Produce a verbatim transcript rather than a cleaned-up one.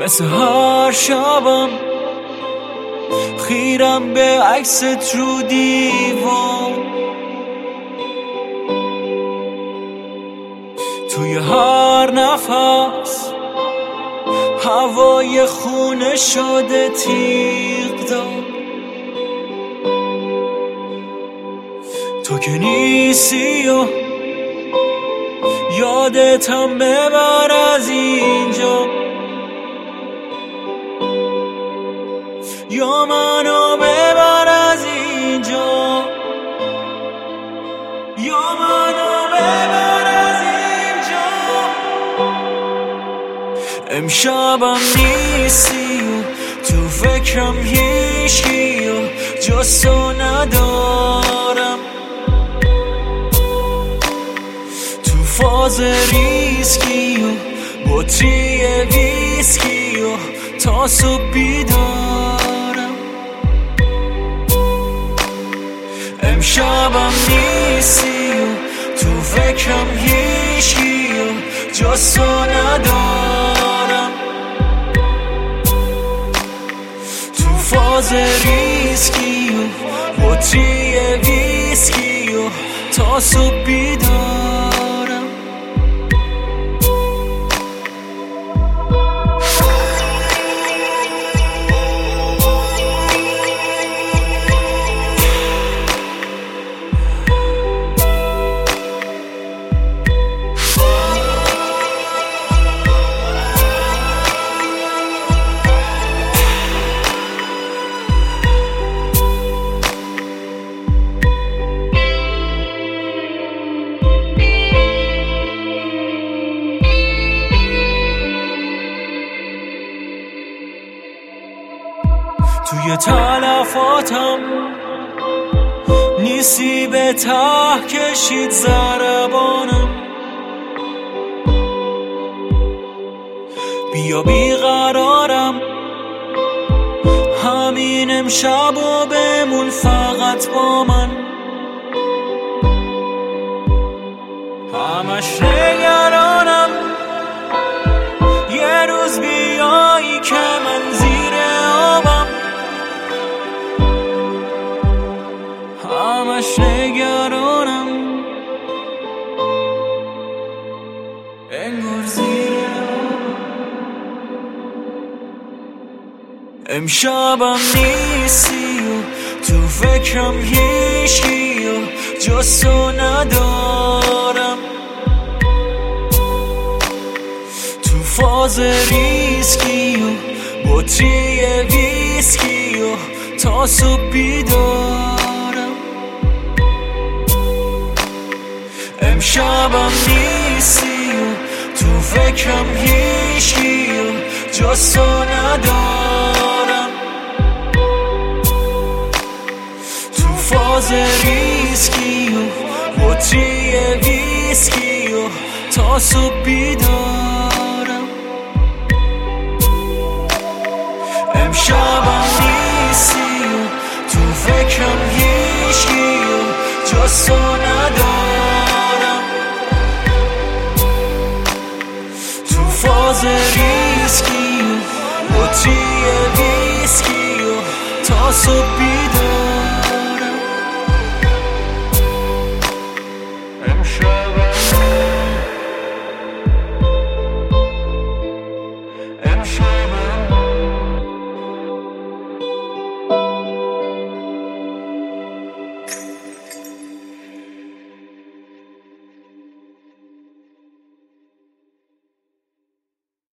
مثل هر شبم خیرم به عکست رو دیوار، توی هر نفس هوای خونه شده تیغ دار. تو که نیستی و یادتم ببر از اینجا، یا منو ببر از اینجا، یا منو ببر از اینجا. امشبم نیستی و تو فکرم هیچکی و جز تو ندارم، تو فاز ریسکی و بطری ویسکی و تا صبح بیدارم. امشبم نیستی و تو فکرم هیچکی و جز تو ندارم، تو فاز ریسکی و بطری ویسکی و تا صبح بیدارم. توی تلفاتم نیستی، به ته کشید ضربانم. بیا بیقرارم همین امشب و بمون فقط با من. همش نگرانم یه روز بیایی که من زیر آبم، همش نگرانم انگار زیر آبم. امشبم نیستی و تو فکرم هیچکی و جز تو ندارم، تو فاز ریسکی و بطری ویسکی و تا صبح بیدارم. امشبم نیستی و تو فکرم هیچکی و جز تو ندارم، تو فاز ریسکی و بطری ویسکی و تا صبح بیدارم. امشبم نیستی و تو فکرم هیچکی و جز تو ندارم، تو فاز ریسکی و بطری ویسکی و تا صبح بیدارم.